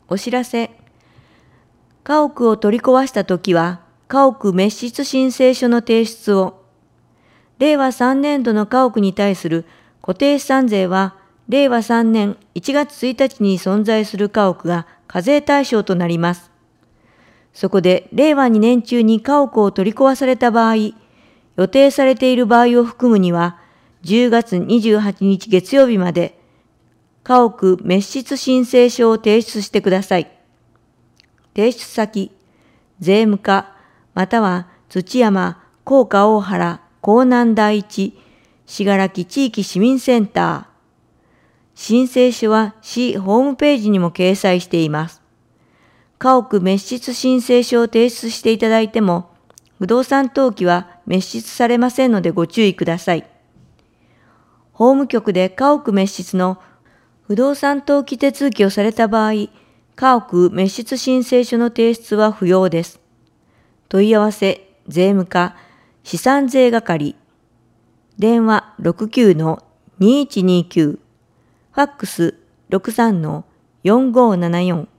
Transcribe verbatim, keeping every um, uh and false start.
お知らせ。家屋を取り壊したときは、家屋滅失申請書の提出を。れいわさんねん度の家屋に対する固定資産税は、れいわさんねんいちがつついたちに存在する家屋が課税対象となります。そこで、れいわにねん中に家屋を取り壊された場合、予定されている場合を含むには、じゅうがつにじゅうはちにち月曜日まで、家屋滅失申請書を提出してください。提出先、税務課、または土山、甲賀大原、江南第一、信楽地域市民センター。申請書は市ホームページにも掲載しています。家屋滅失申請書を提出していただいても、不動産登記は滅失されませんのでご注意ください。法務局で家屋滅失の不動産登記手続きをされた場合、家屋滅失申請書の提出は不要です。問い合わせ、税務課、資産税係、電話 ろくきゅうのにいちにきゅう、ファックス ろくさんのよんごーななよん。